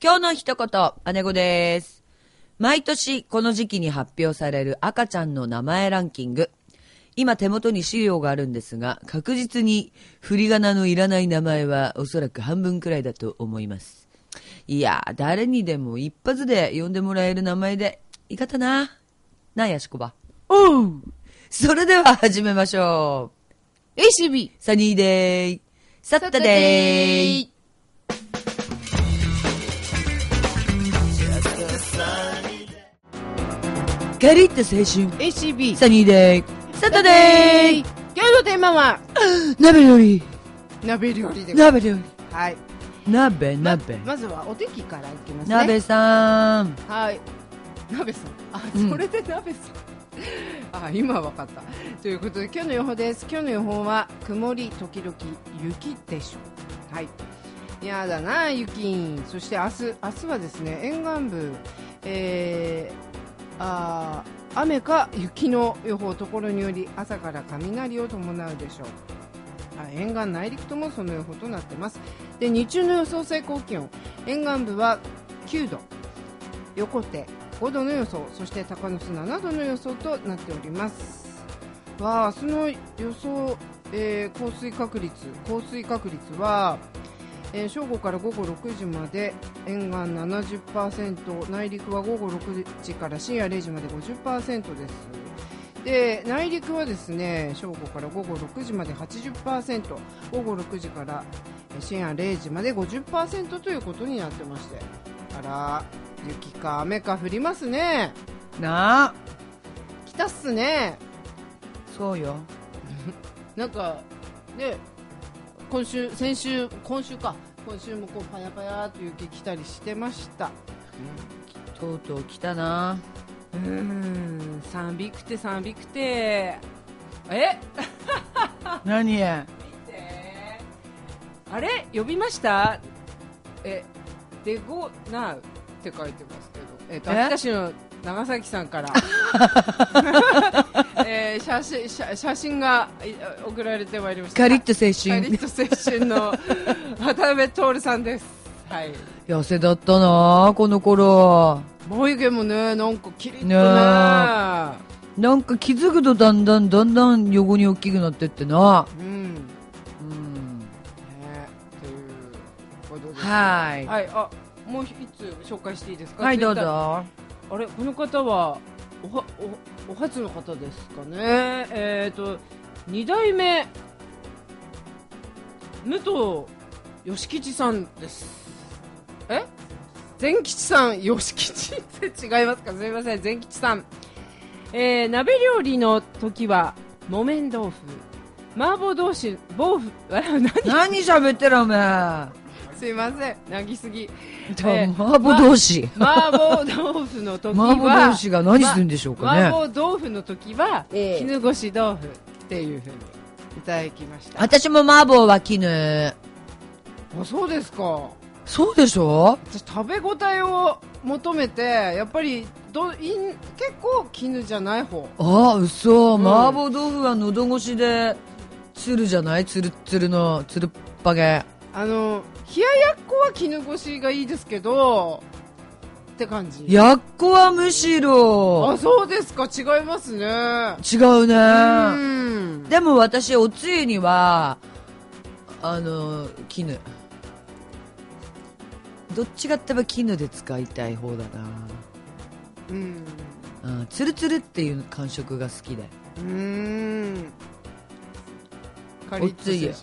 今日の一言、姉子です。毎年この時期に発表される赤ちゃんの名前ランキング。今手元に資料があるんですが、確実に振り仮名のいらない名前はおそらく半分くらいだと思います。いや、誰にでも一発で呼んでもらえる名前でいかったな。なあ、やしこば。おう。それでは始めましょう。 ACB サニーデイ。サッタデイ。ガリッと青春。 ACB サニーデイ。サタデイ。 今日のテーマは鍋料理。 鍋料理で鍋料理。 はい。 鍋。 まずはお天気からいきますね。 鍋さん。 はい。鍋さん。あ、それで鍋さん。あ、今わかった。ということで今日の予報です。今日の予報は曇り時々雪でしょう。はい。やだな雪。そして明日はですね、沿岸部、雨か雪の予報、ところにより朝から雷を伴うでしょう。沿岸内陸ともその予報となっています。で、日中の予想最高気温、沿岸部は9度、横手5度の予想、そして高野須7度の予想となっております。明日の予想、降水確率は、正午から午後6時まで沿岸 70%、 内陸は午後6時から深夜0時まで 50% です。で、内陸はですね、正午から午後6時まで 80%、 午後6時から深夜0時まで 50% ということになってまして、あら、雪か雨か降りますね。 なあ。 来たっすね。 そうよ。 なんかね、今週もこうパヤパヤと雪来たりしてました。 とうとう来たな。 寒くて何見て、あれ呼びました。デゴナウって書いてますけど、秋田市の長崎さんから写真が送られてまいりました。 カリッと青春。 カリッと青春の渡辺徹さんです。はい。 痩せだったなこの頃。 眉毛もね、なんかキリッとね。 なんか気づくとだんだん横に大きくなってってな。 ということです。 はい。 はい。もう一つ紹介していいですか。 はい、どうぞ。 あれ、この方はお初の方ですかね。2代目武藤義吉さんです。善吉さん、義吉って違いますか。すみません、善吉さん。鍋料理の時は木綿豆腐、麻婆豆腐、 何喋ってるお前。 すいません、泣きすぎ。 麻婆豆腐。 麻婆豆腐の時は麻婆豆腐が何するんでしょうかね。 麻婆豆腐の時は、絹ごし豆腐っていう風にいただきました。 私も麻婆は絹。 そうですか。 そうでしょ。 私食べ応えを求めて、やっぱり結構絹じゃない方。 嘘。麻婆豆腐は喉越しでつるじゃない。つるつるのつるっぱげ。 冷ややっこは絹ごしがいいですけどって感じ。 やっこはむしろ。 そうですか。違いますね。 違うね。でも私おつゆには絹。どっちかって言えば絹で使いたい方だな。つるつるっていう感触が好きで。おつゆ。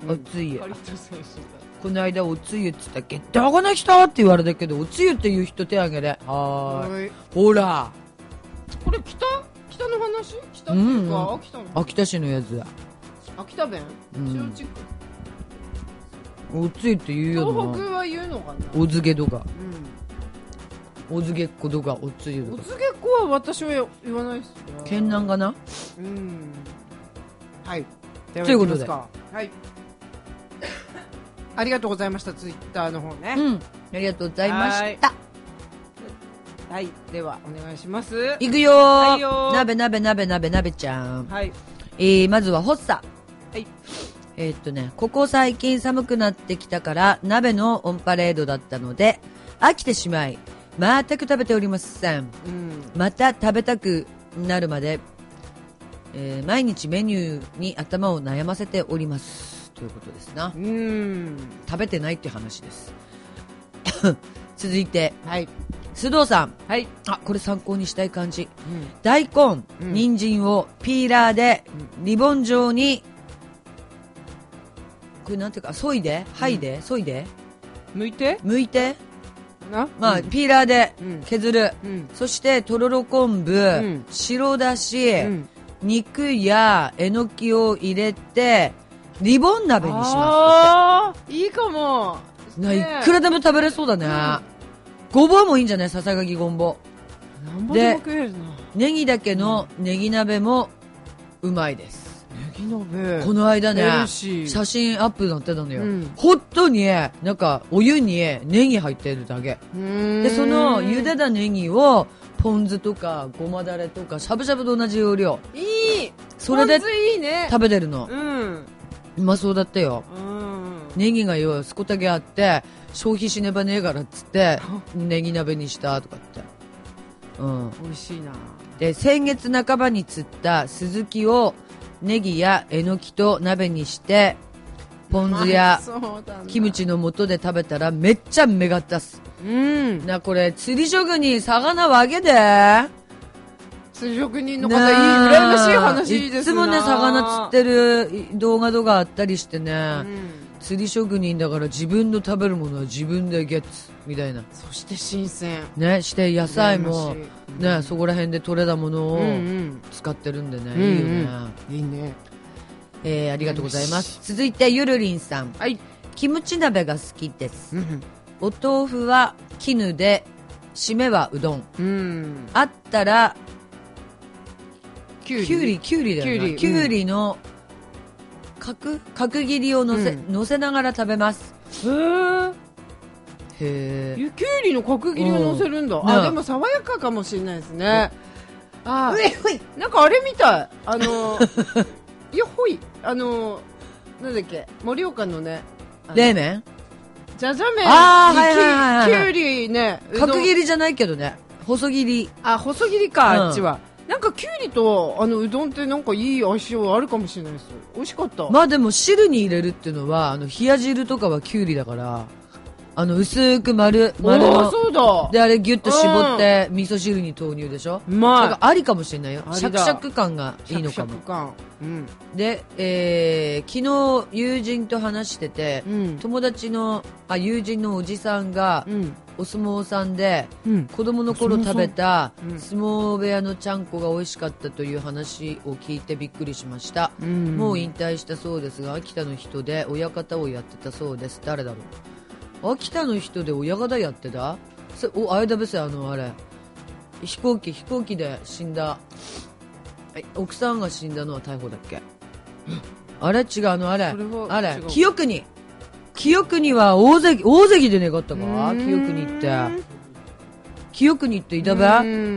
この間おつゆっつったっけ、どこの人って言われたけど、おつゆっていう人手挙げで。ほら。 これ北の話？北っていうか、 秋田市のやつ。 秋田弁？塩地区。 おつゆって言うよな。 東北は言うのかな。 お漬けとか。お漬けっことかおつゆとか。 お漬けっこは私は言わないですね。 県南かな。 はい。 ということで。 はい。ありがとうございました。ツイッターの方ね。 ありがとうございました。 はい。ではお願いします。 いくよー。鍋ちゃん。 はい。 まずは発作。 はい。 ここ最近寒くなってきたから鍋のオンパレードだったので、 飽きてしまい全く食べておりません。また食べたくなるまで、毎日メニューに頭を悩ませておりますということですな。食べてないって話です続いて、 はい、 須藤さん、 はい、 あ、これ参考にしたい感じ、大根、人参をピーラーでリボン状に、これなんていうか、削いで剥いで削いで剥いてまあピーラーで削る、そしてとろろ昆布、白だし、肉やえのきを入れてリボン鍋にします。 あー、いいかも。 いくらでも食べれそうだね。ごぼうもいいんじゃない？ささがきごぼう。 なんぼでも食えるな。 ネギだけのネギ鍋もうまいです。 ネギ鍋。 この間ね、写真アップになってたのよ。本当になんかお湯にネギ入ってるだけ。でその茹でたネギをポン酢とかごまだれとかしゃぶしゃぶと同じ要領。 いい。 それでいいね。 食べてるの。うまそうだったよ。ネギがよすこたげあって消費しねばねえからっつってネギ鍋にしたとかって、 美味しいな。 で先月半ばに釣ったスズキをネギやえのきと鍋にしてポン酢やキムチの素で食べたらめっちゃめがったす。な、これ釣り職人魚わけで釣り職人の方、いい羨ましい話ですな。 いつもね魚釣ってる動画とかあったりしてね、釣り職人だから自分の食べるものは自分でゲッツみたいな。 そして新鮮ね、して野菜もね、そこら辺で採れたものを使ってるんでね、いいよね。 いいね。 ありがとうございます。続いてゆるりんさん、はい、キムチ鍋が好きです。お豆腐は絹で締めはうどん。あったらきゅうりだよな。きゅうりの角切りを乗せながら食べます。 へえ。きゅうりの角切りを乗せるんだ。あ、でも爽やかかもしれないですね。あ、なんかあれみたい。いやほい、なんだっけ、盛岡のね、 冷麺、 じゃじゃ麺にきゅうりね、 角切りじゃないけどね、細切り。 あ、細切りか、あっちは。なんかきゅうりとうどんってなんかいい相性あるかもしれないです。美味しかった。 まあでも汁に入れるっていうのは冷や汁とかはきゅうりだから、薄く丸の、 そうだ。 であれギュッと絞って味噌汁に投入でしょ。まあだからありかもしれないよ。シャクシャク感がいいのかも。で、昨日友人と話してて、友達の友人のおじさんが、お相撲さんで、子供の頃食べた相撲部屋のちゃんこが美味しかったという話を聞いてびっくりしました。もう引退したそうですが、秋田の人で親方をやってたそうです。誰だろう。秋田の人で親方やってた？あれだべせ、あれ飛行機で死んだ奥さんが死んだのは逮捕だっけ？あれ違うあれ記憶には大関でねかったか？記憶に行っていたべ？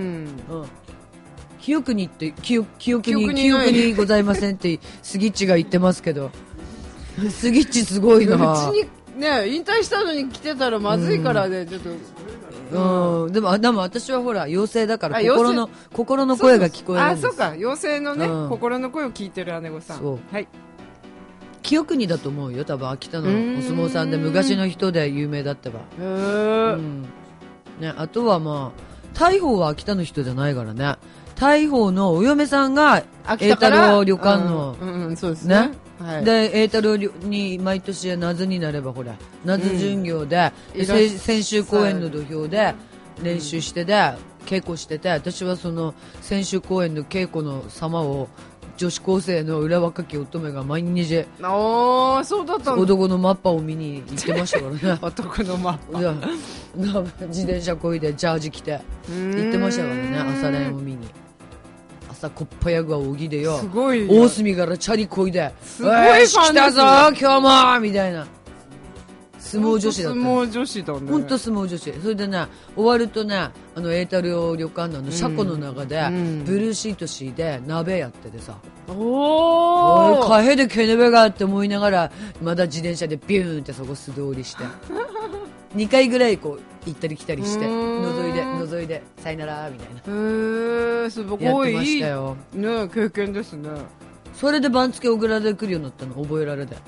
記憶に行って記憶にございませんってスギッチが言ってますけどスギッチすごいな。 ね、引退したのに来てたらまずいからね、ちょっと。 でも私はほら妖精だから心の声が聞こえるんです。 そうか、妖精のね、心の声を聞いてる姉御さん。そう、はい、 記憶にだと思うよ。多分秋田のお相撲さんで昔の人で有名だったわ。ね、あとはまあ大鵬は秋田の人じゃないからね。大鵬のお嫁さんが栄太郎旅館の、 そうですね。 で栄太郎に毎年夏になればほら夏巡業で、千秋公園の土俵で練習してで稽古してて、私はその千秋公園の稽古の様を女子高生の裏若き乙女が毎日そうだった男のマッパを見に行ってましたからね。 男のマッパ自転車こいでジャージ着て行ってましたからね、朝練を見に。朝こっぱやぐはおぎでよ、大隅からチャリこいで、 すごいファンですよ。 来たぞ今日もみたいな相撲女子だった。 相撲女子だね。 本当相撲女子。それでね、終わるとね、栄太郎旅館の車庫の中で、ブルーシート敷いて鍋やっててさ、カヘでケネベがって思いながらまだ自転車でビューンってそこ素通りして 2回ぐらいこう行ったり来たりして覗覗いでさよならみたいなすごいやってましたよ。 ね、経験ですね。 それで番付送られてくるようになったの覚えられて、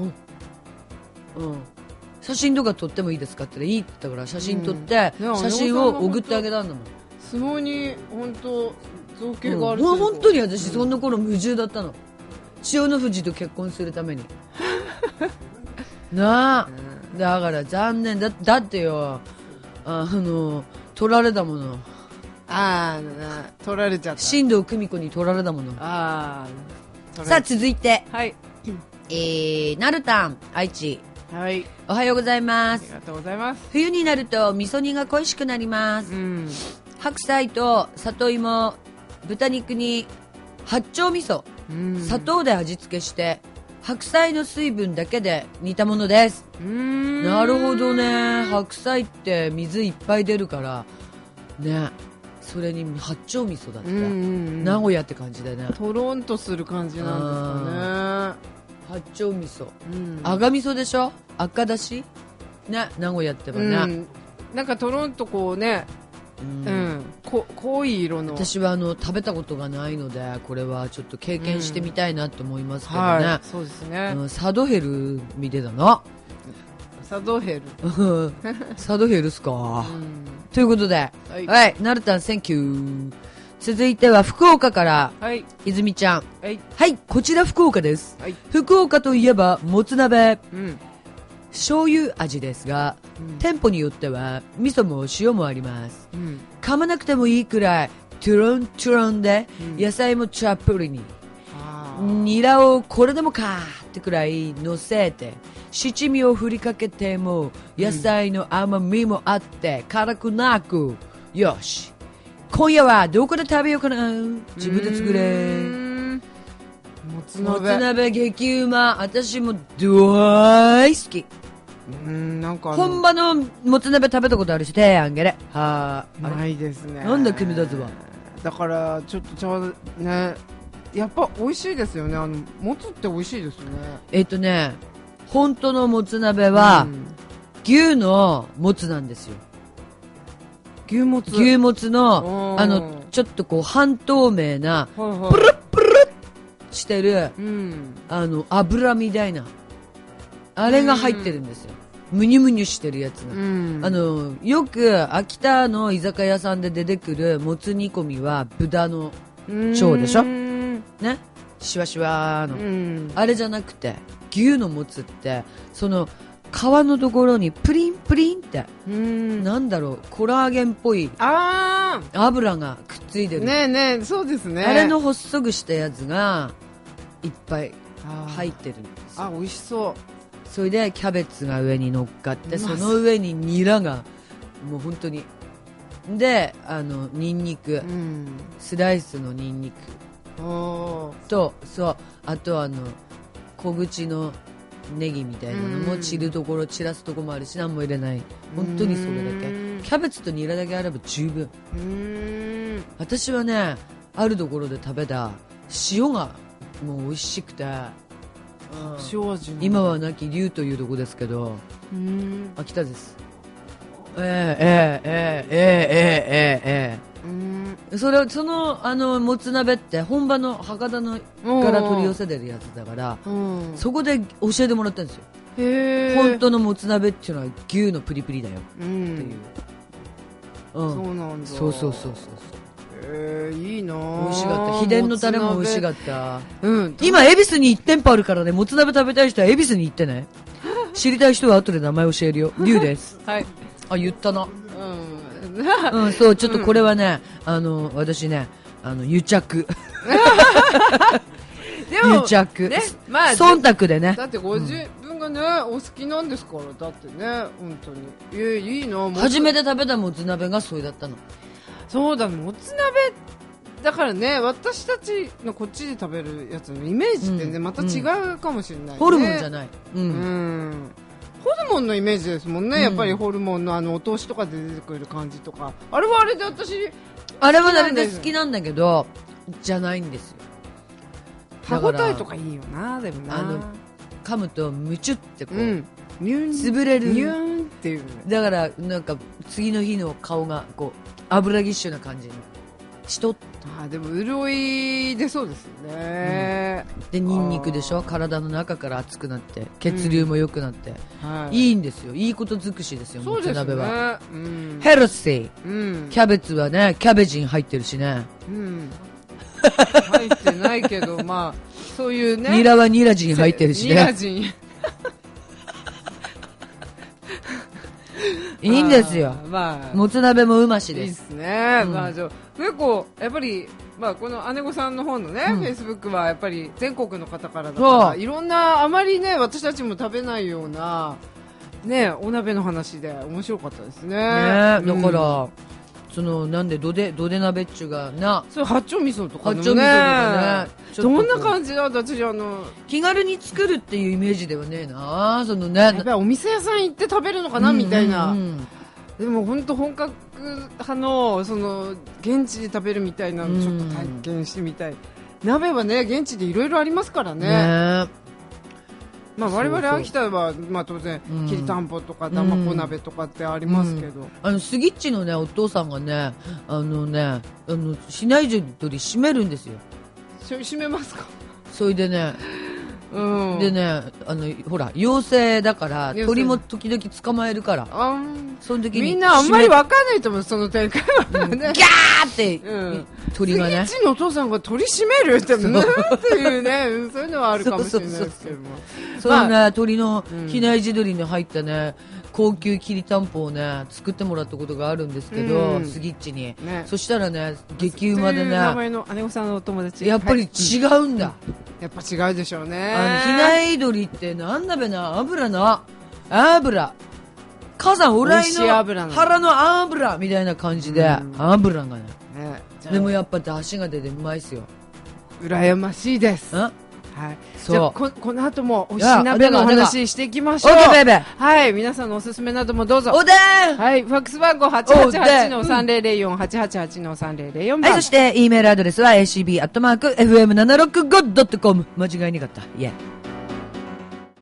写真とか撮ってもいいですかって言ったらいいって言ったから写真撮って、写真を送ってあげたんだもん。 相撲に本当造形がある、 本当に私そんな頃夢中だったの。千代の富士と結婚するためになあ、だから残念だってよ、取られたもの。 取られちゃった。 新藤久美子に取られたもの。さあ続いて、 はい、 なるたん愛知、 はい、 おはようございます。 ありがとうございます。 冬になると味噌煮が恋しくなります、白菜と里芋、豚肉に八丁味噌、砂糖で味付けして白菜の水分だけで煮たものです。なるほどね。白菜って水いっぱい出るからね、それに八丁味噌だって、名古屋って感じだね。 とろんとする感じなんですかね。 八丁味噌、赤味噌でしょ、赤だしね、名古屋ってばね、 なんかとろんとこうね、濃い色の。 私は食べたことがないのでこれはちょっと経験してみたいなと思いますけどね、 そうですね、 サドヘル見てたな。 サドヘルサドヘルっすか、ということで、はい、なるたんセンキュー。続いては福岡から、泉ちゃん、はい、こちら福岡です、福岡といえばもつ鍋、醤油味ですが、店舗によっては味噌も塩もあります、噛まなくてもいいくらいトゥロントゥロンで、野菜もたっぷりに、ニラをこれでもかってくらい乗せて七味を振りかけても野菜の甘みもあって辛くなく、よし今夜はどこで食べようかな、自分で作れ。もつ鍋激うま、私も大好き。 なんか本場のもつ鍋食べたことあるし手あげれ。 ないですね。 なんだ君だぞは。 だからちょっとね、やっぱ美味しいですよね。もつって美味しいですよね。 本当のもつ鍋は、牛のもつなんですよ。牛もつのちょっとこう半透明な、プルップルッしてる、油みたいなあれが入ってるんですよ。むにゅむにゅしてるやつが、よく秋田の居酒屋さんで出てくるもつ煮込みは豚の腸でしょね、シワシワの、あれじゃなくて牛のもつってその皮のところにプリンプリンって、なんだろう、コラーゲンっぽい油がくっついてる。 ね、そうですね。 あれの細くしたやつがいっぱい入ってるんですよ。 美味しそう。 それでキャベツが上に乗っかって、その上にニラがもう本当にで、ニンニク、スライスのニンニクと、そう、あと小口のネギみたいなのも散るところ散らすところもあるし、何も入れない、本当にそれだけ。キャベツとニラだけあれば十分。私はね、あるところで食べた塩がもう美味しくて、 塩味。 今は亡き龍というとこですけど、秋田です。そのもつ鍋って本場の博多のから取り寄せてるやつだから、そこで教えてもらったんですよ。本当のもつ鍋っていうのは牛のプリプリだよっていう、 そうなんだ。 そう。 いいな。 美味しかった。秘伝のタレも美味しかった。今恵比寿に1店舗あるからね、もつ鍋食べたい人は恵比寿に行ってね。知りたい人は後で名前教えるよ。龍です。 はい。 言ったな。そう、ちょっとこれはね、私ね、癒着。癒着。忖度でね。 だってご自分がね、お好きなんですから、だってね、本当に。いいな。 初めて食べたもつ鍋がそれだったの。 そうだ、もつ鍋だからね、私たちのこっちで食べるやつのイメージってね、また違うかもしれないね。 ホルモンじゃない。 ホルモンのイメージですもんね、やっぱりホルモンのお通しとかで出てくる感じとか、あれはあれで私あれはあれで好きなんだけど、じゃないんですよ。 歯応えとかいいよな。でもな、 噛むとムチュってこう、 ニューン潰れる。 ニューンっていう。 だから、なんか、次の日の顔が、こう、油ぎっしゅな感じの。しとっでも潤い出そうですよね、 で、ニンニクでしょ、体の中から熱くなって、血流も良くなって、いいんですよ。いいこと尽くしですよ、もつ鍋は。ヘルシー、キャベツはね、キャベジン入ってるしね。 入ってないけど、まあ、そういうね。 ニラはニラジン入ってるしね。 ニラジン。 いいんですよ。 まあ、 もつ鍋もうましです。 いいですね。まあ、結構、やっぱり、まあ、この姉御さんの方のね、フェイスブックはやっぱり全国の方からだから、いろんな、あまりね、私たちも食べないような、ね、お鍋の話で面白かったですね。 だから、その、なんで、どで鍋っちゅうがな。 そう、八丁味噌とかね。 八丁味噌とかね。 どんな感じだ私、 気軽に作るっていうイメージではねえな。そのね。 やっぱりお店屋さん行って食べるのかな、みたいな。でも本当本格派の、その、現地で食べるみたいなのちょっと体験してみたい。鍋はね、現地でいろいろありますからね。まあ、我々秋田は、まあ、当然、きりたんぽとかだまこ鍋とかってありますけど、 スギッチのねお父さんがね比内地鶏締めるんですよ。 締めますか。 それでね、でね、ほら妖精だから鳥も時々捕まえるから、その時にみんなあんまりわかんないと思う、その展開はね。 ギャーって、鳥がね。 スギッチのお父さんが鳥締めるってっていうね、そういうのはあるかもしれないですけども。 そんな鳥の比内地鶏に入ったね、高級きりたんぽをね作ってもらったことがあるんですけど、スギッチに、そしたらね激うまでね、 名前の姉御さんのお友達やっぱり違うんだ、 やっぱ違うでしょうね。 比内鶏ってなんだべな、油火山オライの腹の油みたいな感じで、油がね、でもやっぱ出汁が出てうまいっすよ。 羨ましいです。はい、じゃあこの後もおいしい鍋のお話していきましょう。はい、皆さんのおすすめなどもどうぞ。 おでん。 はい、ファックス番号 888-3004 888-3004 番。 はい、そして E メールアドレスは acb@fm765.com。間違いなかった。イエー。